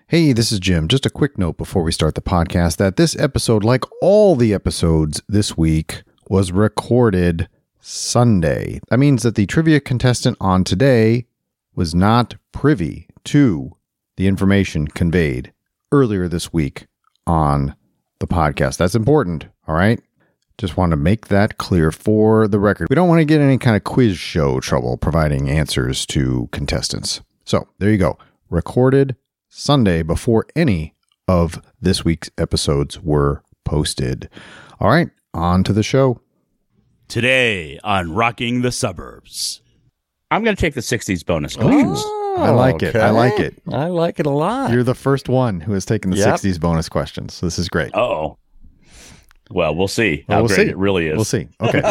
Hey, this is Jim. Just a quick note before we start the podcast that this episode, like all the episodes this week, was recorded Sunday. That means that the trivia contestant on today was not privy to the information conveyed earlier this week on the podcast. That's important, all right? Just want to make that clear for the record. We don't want to get any kind of quiz show trouble providing answers to contestants. So there you go. Recorded Sunday before any of this week's episodes were posted. All right, on to the show. Today on Rocking the Suburbs. I'm going to take the 60s bonus questions. I like it. I like it. I like it a lot. You're the first one who has taken the 60s bonus questions. So this is great. Uh-oh. Well, we'll see how great it really is. We'll see. Okay.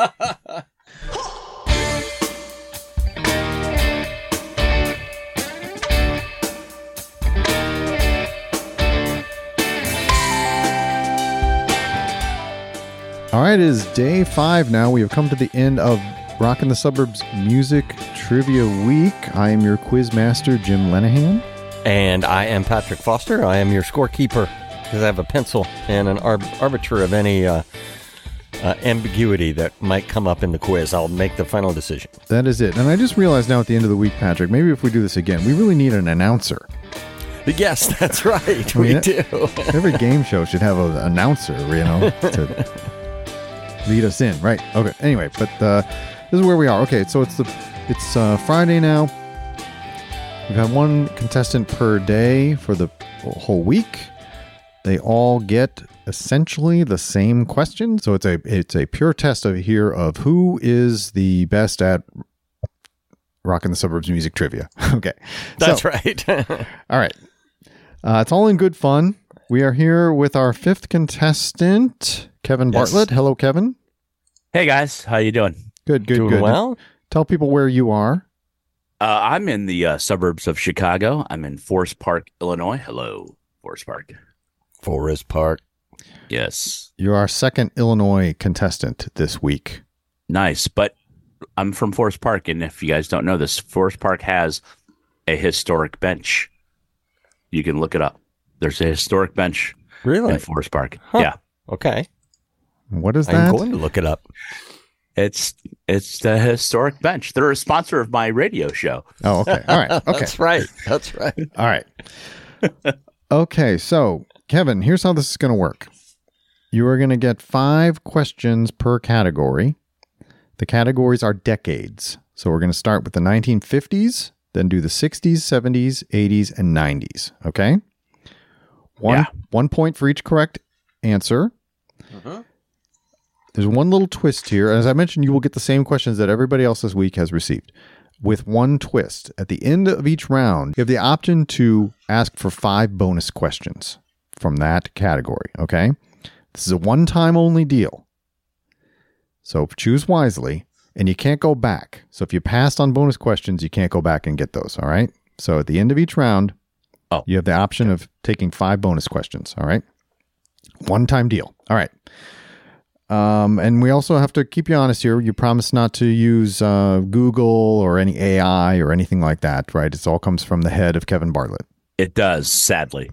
All right, it is day 5 now. We have come to the end of Rockin' the Suburbs Music Trivia Week. I am your quiz master, Jim Lenahan. And I am Patrick Foster. I am your scorekeeper because I have a pencil and an arbiter of any ambiguity that might come up in the quiz. I'll make the final decision. That is it. And I just realized now at the end of the week, Patrick, maybe if we do this again, we really need an announcer. Yes, that's right. We do. Every game show should have an announcer, to lead us in, right? Okay. Anyway, but this is where we are. Okay, so it's Friday now. We've had one contestant per day for the whole week. They all get essentially the same question, so it's a pure test of who is the best at Rockin' the Suburbs music trivia. Okay, that's right. All right, it's all in good fun. We are here with our 5th contestant, Kevin Bartlett. Hello, Kevin. Hey, guys. How you doing? Good. Doing well. Tell people where you are. I'm in the suburbs of Chicago. I'm in Forest Park, Illinois. Hello, Forest Park. Forest Park. Yes. You're our 2nd Illinois contestant this week. Nice. But I'm from Forest Park, and if you guys don't know this, Forest Park has a historic bench. You can look it up. There's a historic bench in Forest Park. Huh. Yeah. Okay. What is that? I'm going to look it up. It's the historic bench. They're a sponsor of my radio show. Oh, okay. All right. Okay. That's right. All right. Okay. So, Kevin, here's how this is going to work. You are going to get 5 questions per category. The categories are decades. So we're going to start with the 1950s, then do the 60s, 70s, 80s, and 90s. Okay? One point for each correct answer. Mm-hmm. There's one little twist here. As I mentioned, you will get the same questions that everybody else this week has received, with one twist. At the end of each round, you have the option to ask for 5 bonus questions from that category, okay? This is a one-time only deal. So choose wisely, and you can't go back. So if you passed on bonus questions, you can't go back and get those, all right? So at the end of each round, you have the option of taking 5 bonus questions, all right? One-time deal. All right. And we also have to keep you honest here. You promise not to use Google or any AI or anything like that, right? It all comes from the head of Kevin Bartlett. It does, sadly.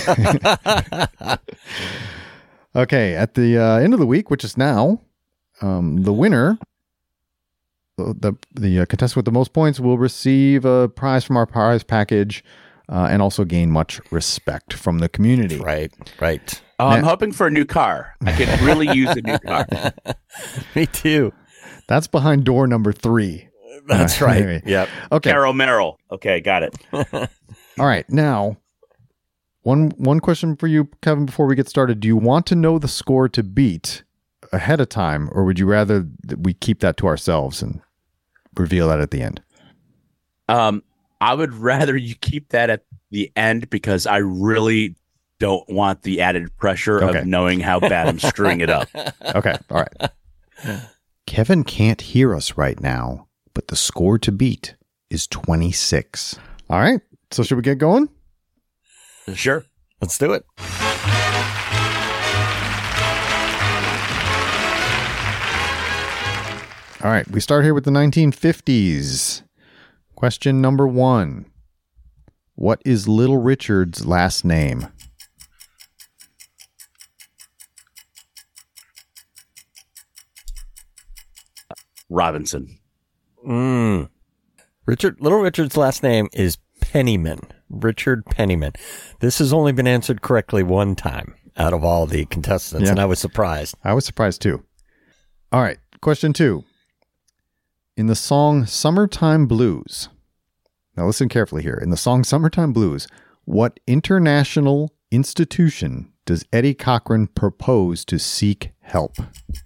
Okay, at the end of the week, which is now, the winner, the contestant with the most points, will receive a prize from our prize package and also gain much respect from the community. Right. Oh, I'm hoping for a new car. I could really use a new car. Me too. That's behind door number 3. That's right. Anyway. Yep. Okay. Carol Merrill. Okay, got it. All right. Now, one question for you, Kevin, before we get started. Do you want to know the score to beat ahead of time, or would you rather that we keep that to ourselves and reveal that at the end? I would rather you keep that at the end because I really don't want the added pressure of knowing how bad I'm screwing it up. Okay. All right. Kevin can't hear us right now, but the score to beat is 26. All right. So should we get going? Sure. Let's do it. All right. We start here with the 1950s. Question number 1. What is Little Richard's last name? Robinson. Little Richard's last name is Pennyman. Richard Pennyman. This has only been answered correctly one time out of all the contestants, and I was surprised. I was surprised too. All right, question 2. In the song Summertime Blues, now listen carefully here. In the song Summertime Blues, what international institution does Eddie Cochran propose to seek help?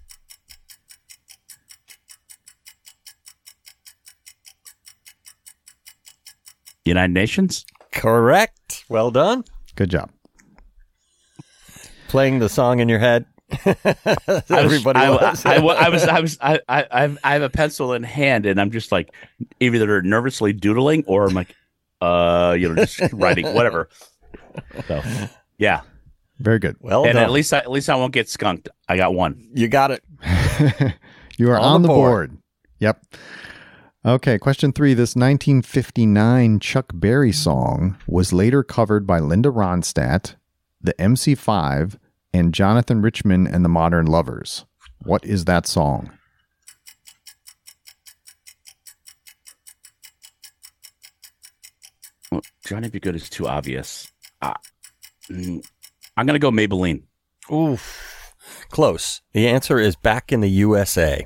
United Nations? Correct. Well done. Good job. Playing the song in your head. Everybody was. I have a pencil in hand, and I'm just like either nervously doodling or I'm like, just writing whatever. So, yeah, very good. Well and done. at least I won't get skunked. I got one. You got it. You are on the board. Yep. Okay, question 3. This 1959 Chuck Berry song was later covered by Linda Ronstadt, the MC5, and Jonathan Richman and the Modern Lovers. What is that song? Well, Johnny Be Good is too obvious. I'm going to go Maybelline. Oof. Close. The answer is Back in the USA.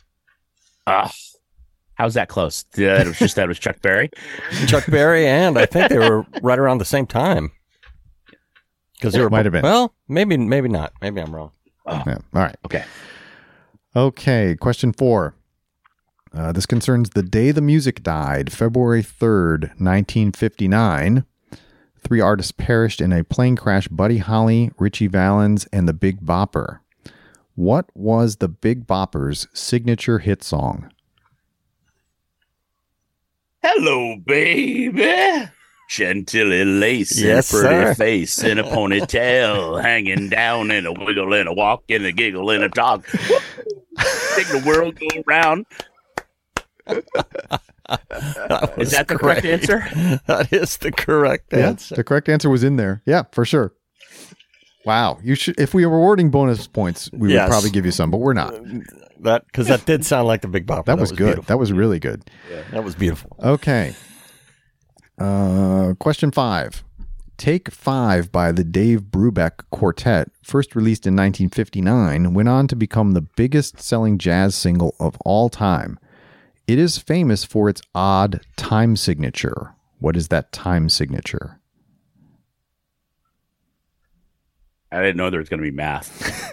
How's that close? It was just that it was Chuck Berry. Chuck Berry, and I think they were right around the same time. Because they were might have been. Well, maybe not. Maybe I'm wrong. Yeah. All right. Okay. Question 4. This concerns the day the music died, February 3rd, 1959. 3 artists perished in a plane crash: Buddy Holly, Ritchie Valens, and the Big Bopper. What was the Big Bopper's signature hit song? Hello, baby. Chantilly lace Yes, and a pretty sir. face and a ponytail hanging down and a wiggle and a walk and a giggle and a talk. Make the world go round. Is that the correct answer? That is the correct answer. The correct answer was in there. Yeah, for sure. Wow. You should. If we were awarding bonus points, we would probably give you some, but we're not. Because that did sound like the Big Bopper. That was good. Beautiful. That was really good. Yeah, that was beautiful. Okay. Question 5. Take 5 by the Dave Brubeck Quartet, first released in 1959, went on to become the biggest selling jazz single of all time. It is famous for its odd time signature. What is that time signature? I didn't know there was going to be math.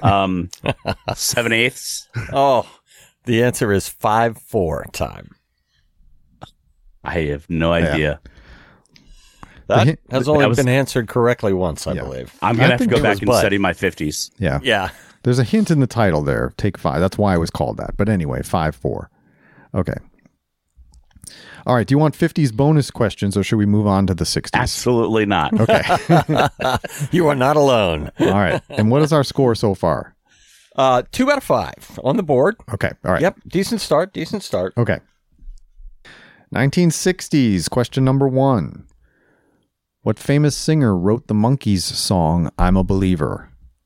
7/8. Oh, the answer is 5/4 time. I have no idea. That has only been answered correctly once, I believe. I'm going to have to go back and study my 50s. Yeah. Yeah. There's a hint in the title there. Take 5. That's why it was called that. But anyway, 5/4. Okay. All right. Do you want 50s bonus questions or should we move on to the 60s? Absolutely not. Okay. You are not alone. All right. And what is our score so far? 2 out of 5 on the board. Okay. All right. Yep. Decent start. Okay. 1960s. Question number 1. What famous singer wrote the Monkees song, I'm a Believer?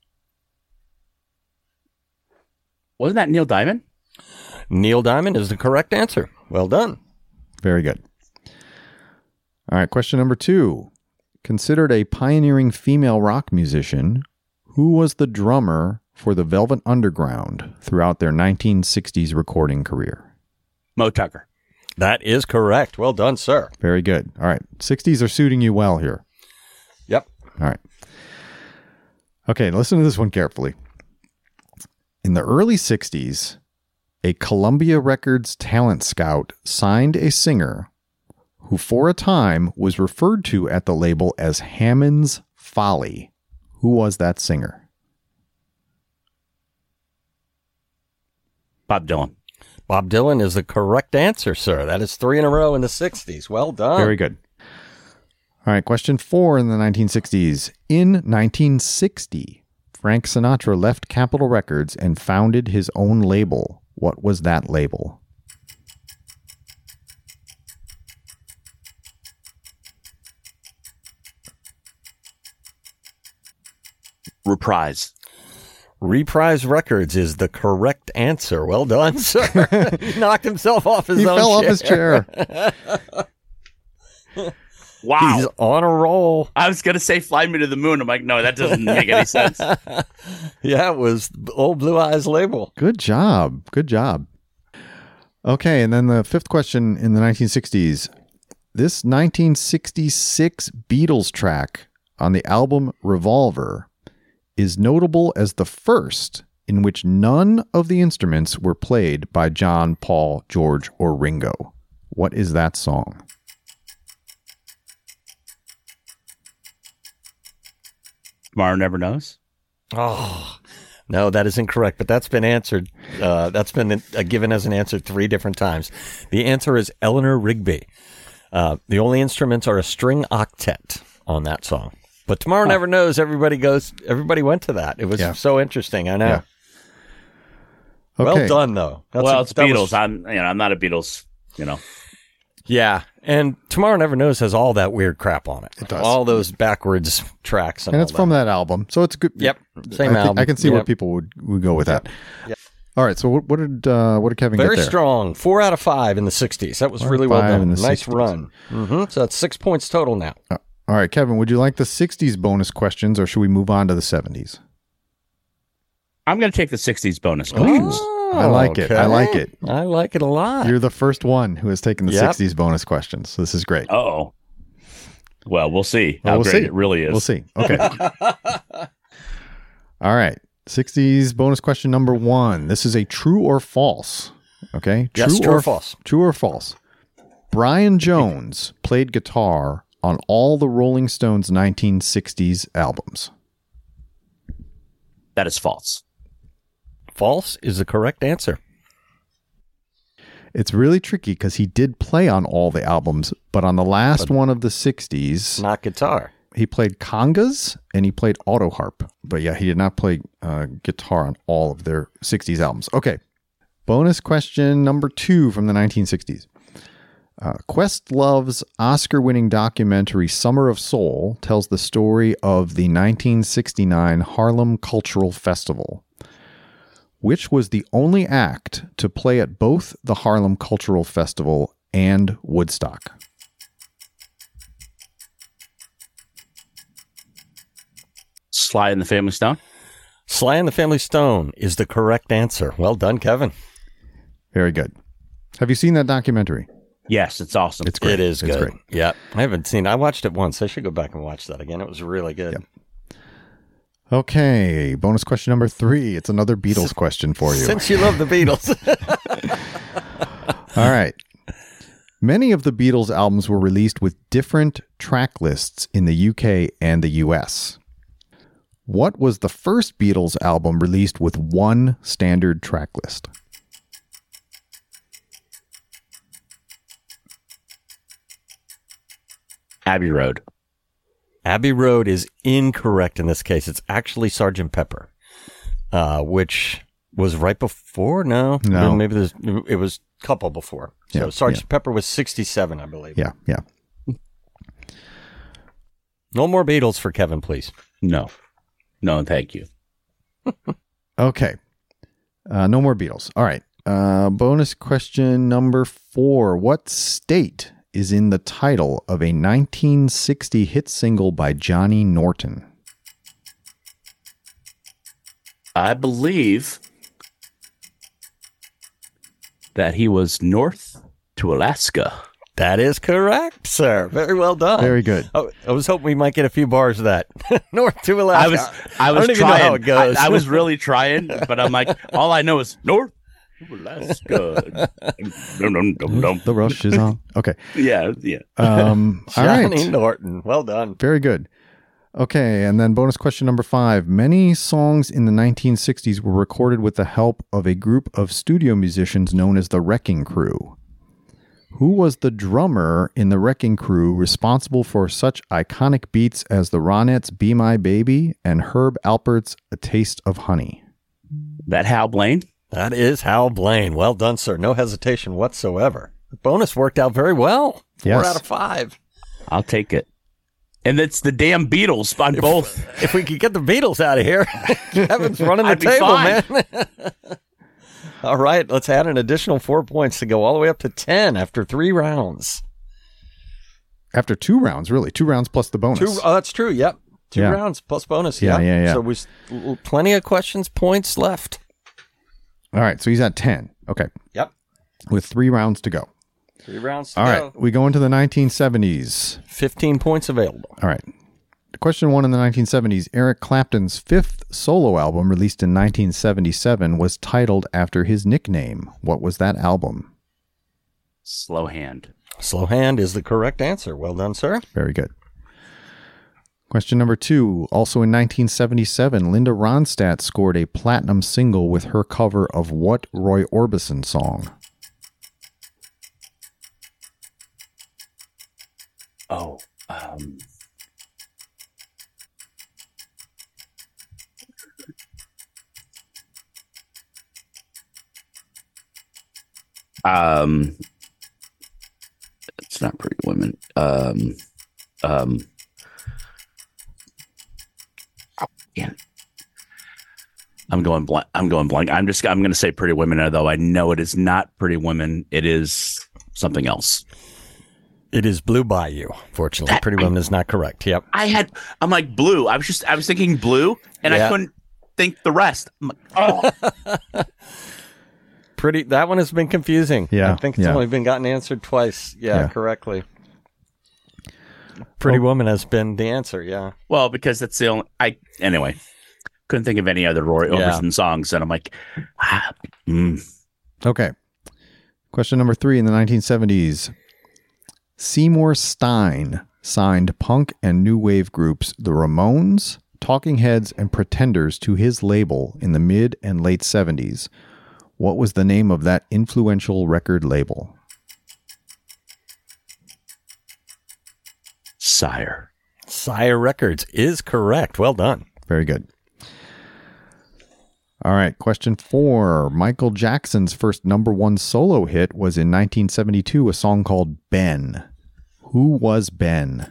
Wasn't that Neil Diamond? Neil Diamond is the correct answer. Well done. Very good. All right. Question number 2. Considered a pioneering female rock musician, who was the drummer for the Velvet Underground throughout their 1960s recording career? Mo Tucker. That is correct. Well done, sir. Very good. All right. 60s are suiting you well here. Yep. All right. Okay, listen to this one carefully. In the early 60s, a Columbia Records talent scout signed a singer who for a time was referred to at the label as Hammond's Folly. Who was that singer? Bob Dylan. Bob Dylan is the correct answer, sir. That is 3 in a row in the 60s. Well done. Very good. All right, question 4 in the 1960s. In 1960, Frank Sinatra left Capitol Records and founded his own label. What was that label? Reprise. Reprise Records is the correct answer. Well done, sir. He knocked himself off his He own fell chair. off his chair. Wow. He's on a roll. I was going to say Fly Me to the Moon. I'm like, no, that doesn't make any sense. Yeah, it was old Blue Eyes Label. Good job. Good job. Okay, and then the fifth question in the 1960s. This 1966 Beatles track on the album Revolver is notable as the first in which none of the instruments were played by John, Paul, George, or Ringo. What is that song? Tomorrow Never Knows. Oh, no, that is incorrect, but that's been answered. That's been given as an answer 3 different times. The answer is Eleanor Rigby. The only instruments are a string octet on that song. But Tomorrow Never Knows, everybody went to that. It was so interesting. I know. Yeah. Okay. Well done, though. It's Beatles. I'm not a Beatles, Yeah, and Tomorrow Never Knows has all that weird crap on it. It does. All those backwards tracks. And it's from that album. So it's good. Yep. Same album. I can see where people would go with that. Yep. All right. So what did Kevin get Very there? strong. 4 out of 5 in the 60s. That was really well done. Nice 60s. run. So that's 6 points total now. All right, Kevin, would you like the 60s bonus questions or should we move on to the 70s? I'm going to take the 60s bonus questions. I like it. I like it. I like it a lot. You're the first one who has taken the 60s bonus questions. So this is great. Oh. Well, we'll see how great it really is. We'll see. Okay. All right. 60s bonus question number 1. This is a true or false. Okay. Yes, true or false. True or false. Brian Jones played guitar on all the Rolling Stones 1960s albums. That is false. False is the correct answer. It's really tricky because he did play on all the albums, but on the last one of the 60s, Not guitar. he played congas and he played auto harp. But yeah, he did not play guitar on all of their 60s albums. Okay. Bonus question number 2 from the 1960s. Questlove's Oscar-winning documentary Summer of Soul tells the story of the 1969 Harlem Cultural Festival, which was the only act to play at both the Harlem Cultural Festival and Woodstock. Sly and the Family Stone? Sly and the Family Stone is the correct answer. Well done, Kevin. Very good. Have you seen that documentary? Yes, it's awesome. It's great. It is It's good. great. Yeah. I haven't seen it. I watched it once. I should go back and watch that again. It was really good. Yep. Okay. Bonus question number 3. It's another Beatles question for you. Since you love the Beatles. All right. Many of the Beatles albums were released with different track lists in the UK and the US. What was the first Beatles album released with one standard track list? Abbey Road. Abbey Road is incorrect in this case. It's actually Sgt. Pepper, which was right before. No. Maybe it was a couple before. So Yeah, Sgt. Pepper was 67, I believe. Yeah. No more Beatles for Kevin, please. No, thank you. Okay. No more Beatles. All right. Bonus question number 4. What state is in the title of a 1960 hit single by Johnny Norton? I believe that he was north to Alaska. That is correct, sir. Very well done. Very good. Oh, I was hoping we might get a few bars of that. North to Alaska. I was don't even trying. know how it goes. I was really trying, but I'm like, all I know is north to Alaska. The rush is on. Okay. Yeah. All Johnny right. Norton. Well done. Very good. Okay, and then bonus question number 5. Many songs in the 1960s were recorded with the help of a group of studio musicians known as the Wrecking Crew. Who was the drummer in the Wrecking Crew responsible for such iconic beats as the Ronettes' Be My Baby and Herb Alpert's A Taste of Honey? That Hal Blaine? That is Hal Blaine. Well done, sir. No hesitation whatsoever. The bonus worked out very well. 4 Yes. out of 5. I'll take it. And it's the damn Beatles on both. If we could get the Beatles out of here, Kevin's running the table, man. All right, let's add an additional 4 points to go all the way up to 10 after 3 rounds. After 2 rounds, really. 2 rounds plus the bonus. That's true. Yep. 2 rounds plus bonus. Yeah. So we plenty of points left. All right, so he's at 10. Okay. Yep. With 3 rounds to go. 3 rounds to go. All right, we go into the 1970s. 15 points available. All right. Question 1 in the 1970s. Eric Clapton's 5th solo album, released in 1977, was titled after his nickname. What was that album? Slow Hand. Slow Hand is the correct answer. Well done, sir. Very good. Question number 2. Also in 1977, Linda Ronstadt scored a platinum single with her cover of what Roy Orbison song? Oh, it's not Pretty Women. Yeah. I'm going blank. I'm going to say Pretty Women, although I know it is not Pretty Women. It is something else. It is Blue Bayou. Fortunately, Pretty Woman is not correct. Yep. I'm like Blue. I was thinking Blue, and I couldn't think the rest. I'm like, oh. That one has been confusing. Yeah. I think it's only been gotten answered twice. Yeah. Correctly. Pretty Woman has been the answer. Yeah. Well, because that's the only. Anyway, couldn't think of any other Roy Orbison songs, and I'm like, Okay. Question number 3 in the 1970s. Seymour Stein signed punk and new wave groups The Ramones, Talking Heads, and Pretenders to his label in the mid and late 70s. What was the name of that influential record label? Sire Records is correct. Well done. Very good. All right, question 4. Michael Jackson's first #1 solo hit was in 1972, a song called Ben. Who was Ben?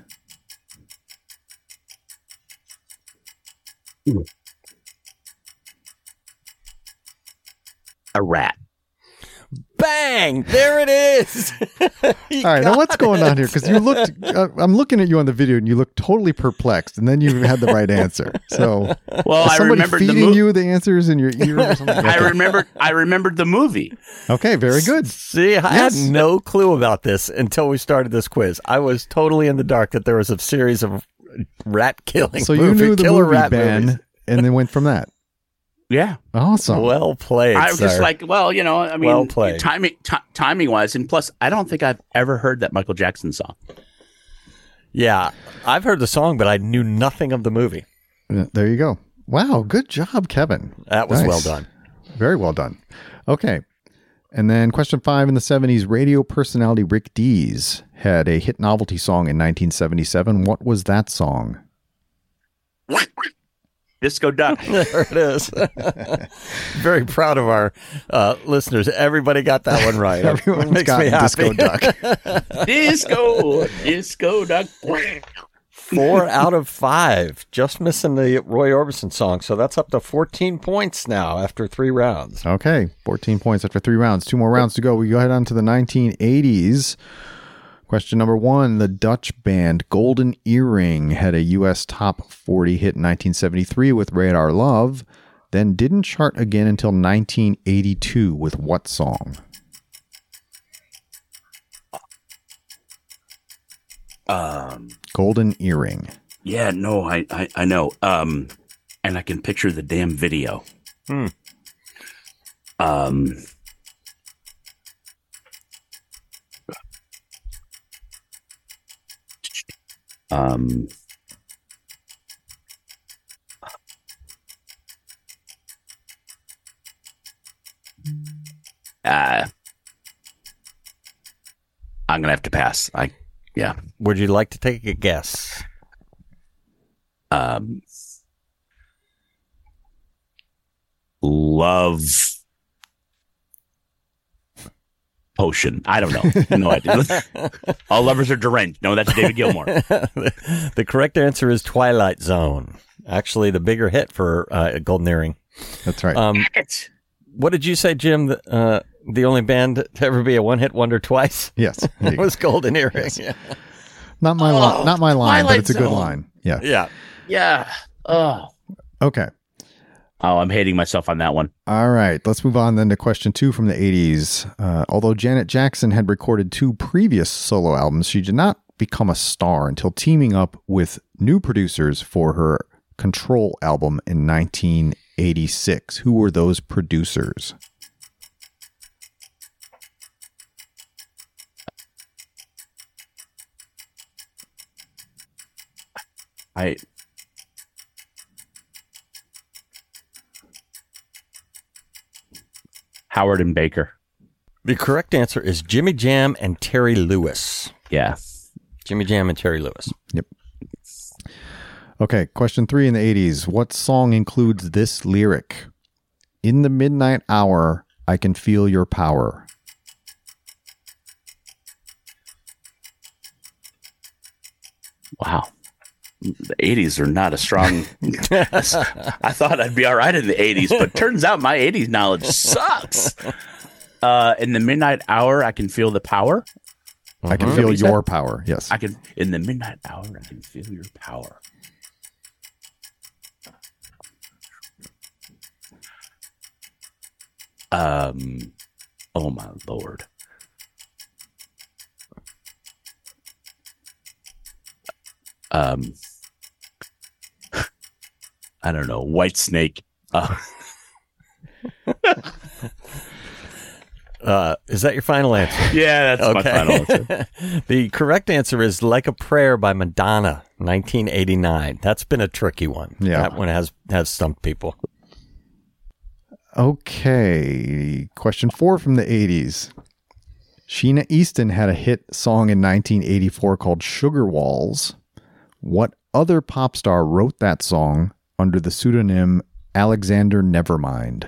a rat. Bang! There it is. All right, now what's going on here? Because you looked, I'm looking at you on the video, and you look totally perplexed, and then you had the right answer. So, well, I remembered feeding you the answers in your ear or something. Okay. I remembered the movie. Okay, very good. See, I had no clue about this until we started this quiz. I was totally in the dark that there was a series of rat killing. So you knew the movie Ben, and then went from that. Yeah. Awesome. Well played. I was just like, well, you know, I mean, well played. timing wise, and plus, I don't think I've ever heard that Michael Jackson song. Yeah, I've heard the song, but I knew nothing of the movie. There you go. Wow, good job, Kevin. That was well done. Very well done. Okay. And then question 5 in the 70s, radio personality Rick Dees had a hit novelty song in 1977. What was that song? Disco Duck. There it is. Very proud of our listeners. Everybody got that one right. Everyone makes me happy. Disco Duck. Disco Duck. 4 out of 5. Just missing the Roy Orbison song. So that's up to 14 points now after 3 rounds. Okay, 14 points after 3 rounds. 2 more rounds to go. We go ahead on to the 1980s. Question number 1, the Dutch band Golden Earring had a U.S. top 40 hit in 1973 with Radar Love, then didn't chart again until 1982 with what song? Golden Earring. Yeah, no, I know. And I can picture the damn video. I'm gonna have to pass. Yeah. Would you like to take a guess? Love. potion. I don't know. No idea. All lovers are deranged. No, that's David Gilmour. The correct answer is Twilight Zone. Actually, the bigger hit for Golden Earring. That's right. What did you say, Jim? The only band to ever be a one-hit wonder twice? Yes. It was Golden Earring. Yes. Yeah. Not my line, but it's a good Zone. line. Yeah. Yeah. Yeah. Oh. Okay. Oh, I'm hating myself on that one. All right. Let's move on then to question 2 from the 80s. Although Janet Jackson had recorded 2 previous solo albums, she did not become a star until teaming up with new producers for her Control album in 1986. Who were those producers? Howard and Baker. The correct answer is Jimmy Jam and Terry Lewis. Yeah. Jimmy Jam and Terry Lewis. Yep. Okay, question 3 in the 80s. What song includes this lyric? In the midnight hour, I can feel your power. Wow. The 80s are not a strong... I thought I'd be all right in the 80s, but turns out my 80s knowledge sucks. In the midnight hour, I can feel the power. I can feel your power. Yes. In the midnight hour, I can feel your power. Oh my Lord. I don't know. White Snake. Is that your final answer? Yeah, that's my final answer. The correct answer is Like a Prayer by Madonna, 1989. That's been a tricky one. Yeah. That one has stumped people. Okay. Question 4 from the 80s. Sheena Easton had a hit song in 1984 called Sugar Walls. What other pop star wrote that song under the pseudonym Alexander Nevermind?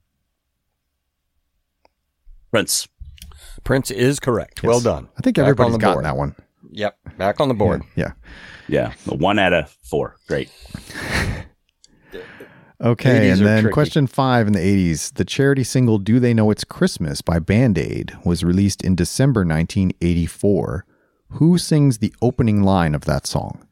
Prince. Prince is correct. Yes. Well done. I think Back everybody's on the gotten board. that one. Yep. Back on the board. Yeah. Yeah. 1 out of 4. Great. Okay, 80s and are then tricky. question 5 in the 80s. The charity single Do They Know It's Christmas by Band Aid was released in December 1984. Who sings the opening line of that song?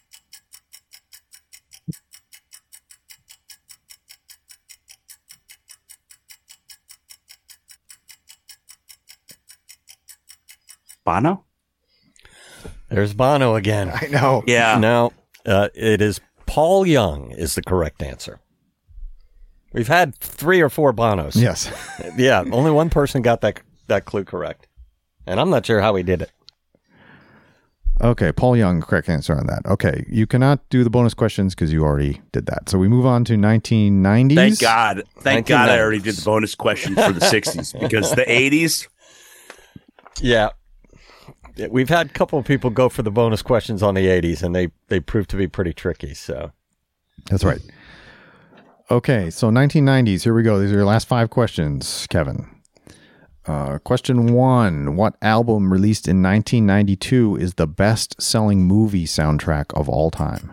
Bono? There's Bono again. I know. Yeah. No, it is Paul Young is the correct answer. We've had 3 or 4 Bonos. Yes. Yeah, only one person got that clue correct. And I'm not sure how he did it. Okay, Paul Young, correct answer on that. Okay, you cannot do the bonus questions because you already did that. So we move on to 1990s. Thank God. Thank God I 1990s. already did the bonus question for the 60s because the 80s, Yeah. We've had a couple of people go for the bonus questions on the 80s, and they proved to be pretty tricky. So That's right. Okay, so 1990s. Here we go. These are your last 5 questions, Kevin. Question 1. What album released in 1992 is the best-selling movie soundtrack of all time?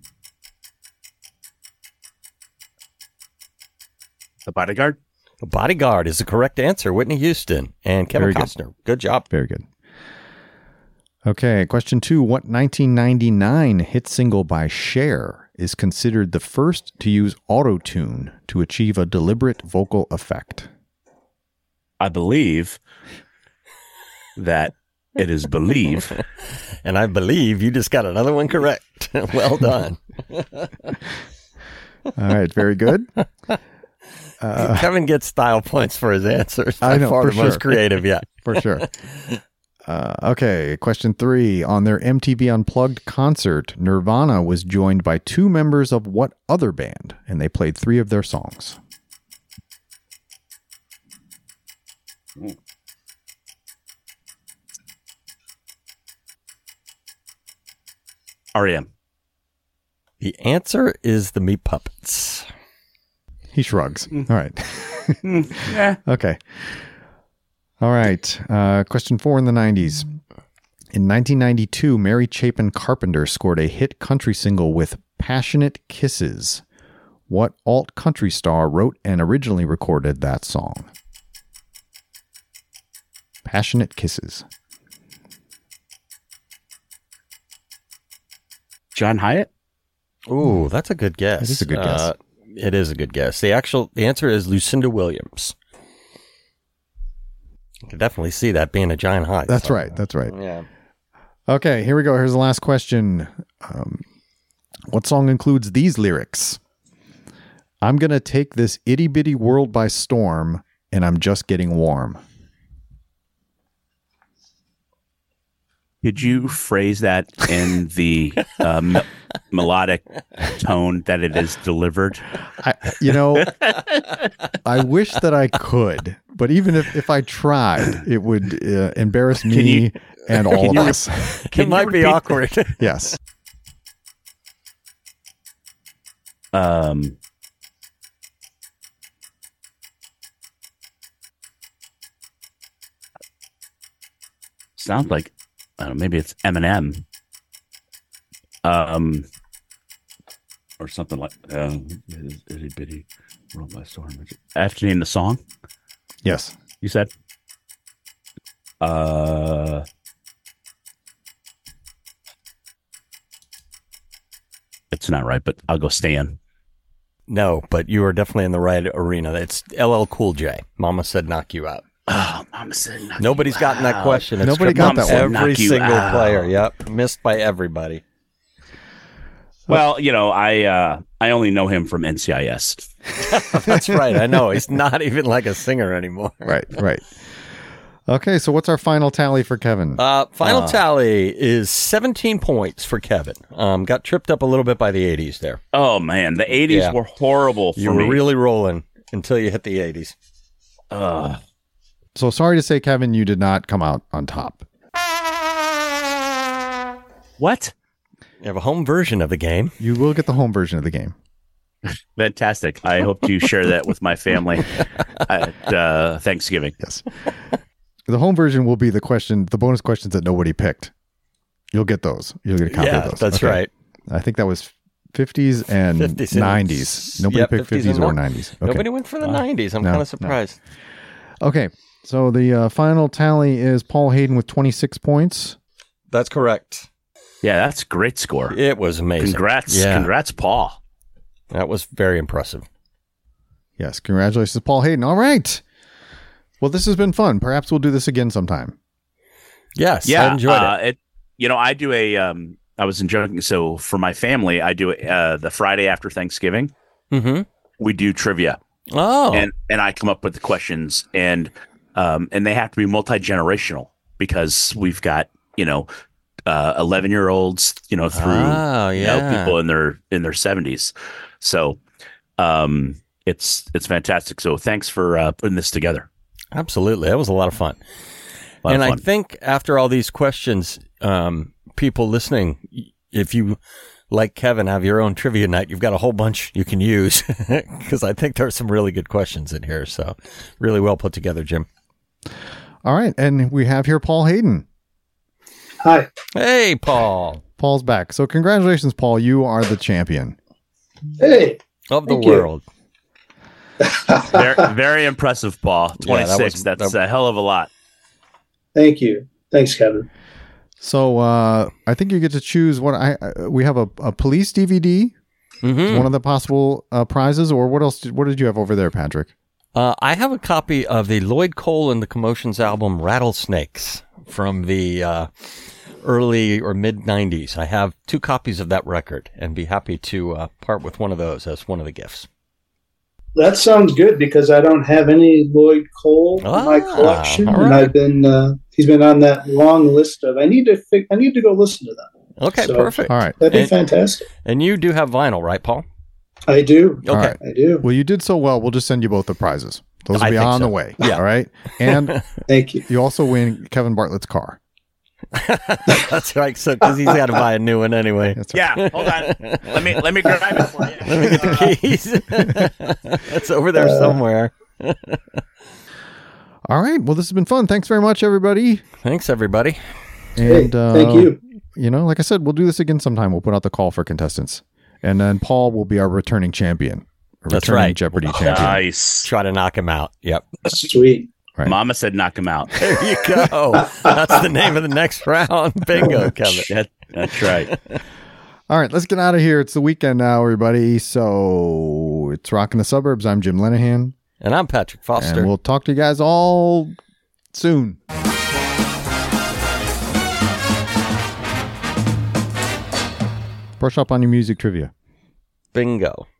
The Bodyguard. Bodyguard is the correct answer. Whitney Houston and Kevin Very good. Costner. Good job. Very good. Okay, question 2. What 1999 hit single by Cher is considered the first to use auto-tune to achieve a deliberate vocal effect? I believe that it is Believe. And I believe you just got another one correct. Well done. All right, very good. Kevin gets style points for his answers. I know, By far for the most sure. creative yet. For sure. Okay, question 3. On their MTV Unplugged concert, Nirvana was joined by 2 members of what other band? And they played 3 of their songs. R.E.M. The answer is the Meat Puppets. He shrugs. All right. Yeah. Okay. All right. Question 4 in the 90s. In 1992, Mary Chapin Carpenter scored a hit country single with Passionate Kisses. What alt country star wrote and originally recorded that song? Passionate Kisses. John Hyatt? Ooh, that's a good guess. It is a good guess. It is a good guess. The answer is Lucinda Williams. You can definitely see that being a John Hyatt. That's right. That's right. Yeah. Okay, here we go. Here's the last question. What song includes these lyrics? I'm going to take this itty bitty world by storm, and I'm just getting warm. Could you phrase that in the melodic tone that it is delivered? I wish that I could, but even if I tried, it would embarrass me and all of us. It might be awkward. Yes. Sounds like, I don't know, maybe it's Eminem. Or something like itty bitty world by storm. I have to name the song. Yes. You said. It's not right, but I'll go Stan. No, but you are definitely in the right arena. It's LL Cool J. Mama said knock you out. Oh, Mama said knock Nobody's you gotten out. that question. It's Nobody got that one. Every Knock you single out. player. Yep. Missed by everybody. Well, I only know him from NCIS. That's right. I know. He's not even like a singer anymore. Right. Okay, so what's our final tally for Kevin? Final tally is 17 points for Kevin. Got tripped up a little bit by the 80s there. Oh man, the 80s were horrible for me. You were really rolling until you hit the 80s. So sorry to say, Kevin, you did not come out on top. What? You have a home version of the game. You will get the home version of the game. Fantastic. I hope to share that with my family at Thanksgiving. Yes. The home version will be the bonus questions that nobody picked. You'll get those. You'll get a copy of those. That's right. I think that was 50s and 90s. Nobody picked 50s or 90s. Okay. Nobody went for the 90s. I'm kind of surprised. No. Okay. So the final tally is Paul Hayden with 26 points. That's correct. Yeah, that's a great score. It was amazing. Congrats. Yeah. Congrats, Paul. That was very impressive. Yes. Congratulations, Paul Hayden. All right. Well, this has been fun. Perhaps we'll do this again sometime. Yes. Yeah, I enjoyed it. I do I was enjoying, so for my family, I do the Friday after Thanksgiving. Mm-hmm. We do trivia. Oh. And I come up with the questions, and they have to be multi-generational because we've got, 11-year-olds, through people in their 70s. So it's fantastic. So thanks for putting this together. Absolutely. That was a lot of fun. I think after all these questions, people listening, if you, like Kevin, have your own trivia night, you've got a whole bunch you can use because I think there are some really good questions in here. So really well put together, Jim. All right. And we have here Paul Hayden. Hi. Hey, Paul. Paul's back. So congratulations, Paul. You are the champion. Hey. Of the world. Very, very impressive, Paul. 26. That's a hell of a lot. Thank you. Thanks, Kevin. So I think you get to choose what we have a police DVD. Mm-hmm. It's one of the possible prizes, or what else? What did you have over there, Patrick? I have a copy of the Lloyd Cole and the Commotions album Rattlesnakes from the early or mid 90s. I have 2 copies of that record and be happy to part with one of those as one of the gifts. That sounds good because I don't have any Lloyd Cole in my collection, right. and I've been he's been on that long list of I need to go listen to them. Okay, So, perfect. All right. That'd be fantastic. And you do have vinyl, right, Paul? I do. All Okay. right. I do. Well, you did so well. We'll just send you both the prizes. Those will I be think on so. the way. Yeah. All right. And Thank you. you also win Kevin Bartlett's car. That's right. So because he's got to buy a new one anyway. That's right. Yeah, hold on. Let me grab it for you. Let me get the keys. It's over there somewhere. All All right. Well, this has been fun. Thanks very much, everybody. Thanks, everybody. And thank you. Like I said, we'll do this again sometime. We'll put out the call for contestants. And then Paul will be our returning champion. That's right. Jeopardy champion. Nice. Try to knock him out. Yep. Sweet. Right. Mama said knock him out. There you go. That's the name of the next round. Bingo, Kevin. That's right. All right, let's get out of here. It's the weekend now, everybody. So it's Rockin' the Suburbs. I'm Jim Lenahan. And I'm Patrick Foster. And we'll talk to you guys all soon. Brush up on your music trivia. Bingo.